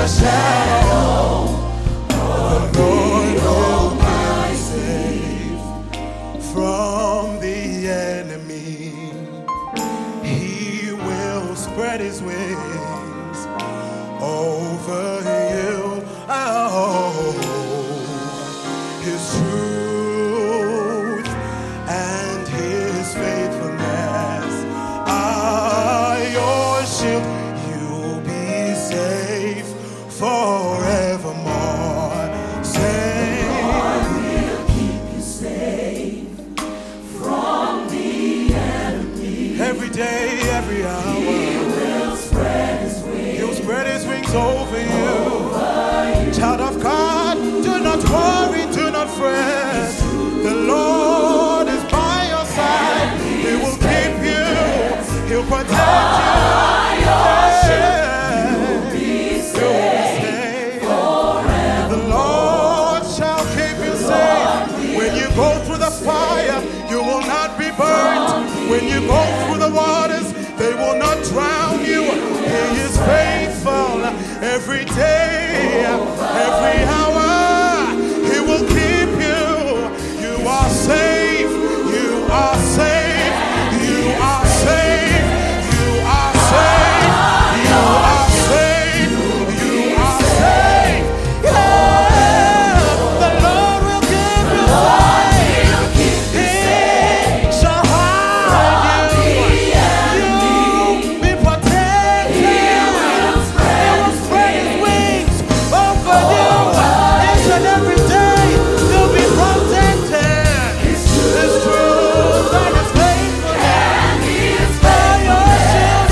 shadow of the Lord will be safe from the enemy. He will spread his wings over you. Oh, his truth and his faithfulness are your shield. You'll be safe forevermore. God will keep you safe from the enemy. Every day, every hour. He will spread his wings. He'll spread his wings over you. Child of God, do not worry, do not fret. The Lord is by your side. He will keep you. He'll protect you. You'll be safe forever. The Lord shall keep you safe. When you go through the fire, you will not be burnt. When you go through the waters, they will not drown you. He is faithful every day, every hour. He will keep you. You are safe. You are safe. You are safe. You are safe. You are safe. You are safe. Yeah. The Lord will keep you safe. He shall hide you. You'll be protected. He will spread his wings over you. Each and every day you'll be protected. His truth and his faithfulness are your shield.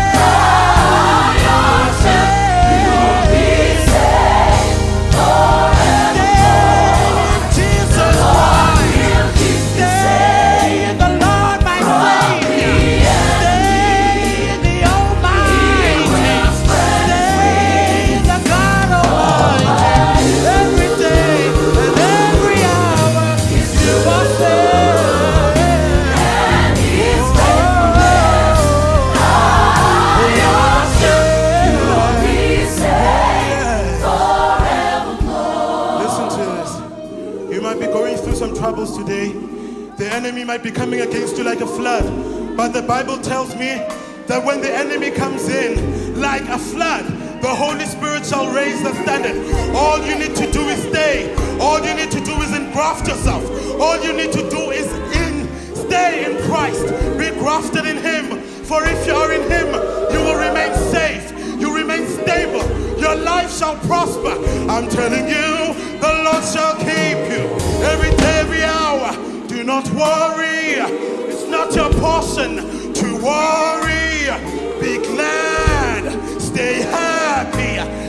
You'll be safe forever. Jesus Christ. Stay in the Lord my Savior. Stay in the Almighty. Stay in the God Almighty. Every day and every hour you are safe. And his faithfulness are your shield. You'll be safe forevermore. Listen to this. You might be going through some troubles today. The enemy might be coming against you like a flood. But the Bible tells me that when the enemy comes in like a flood, the Holy Spirit shall raise the standard. All you need to do is stay. All you need to do is engraft yourself. All you need to do is stay in Christ. Be grafted in Him. For if you are in Him, you will remain safe. You remain stable. Your life shall prosper. I'm telling you, the Lord shall keep you every day, every hour. Do not worry. It's not your portion to worry. Be glad. Stay happy.